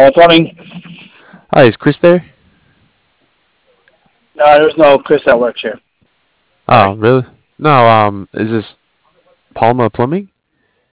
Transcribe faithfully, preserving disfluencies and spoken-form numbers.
Hello, plumbing. Hi, is Chris there? No, there's no Chris that works here. Oh, Sorry. really? No, um, is this Palma Plumbing?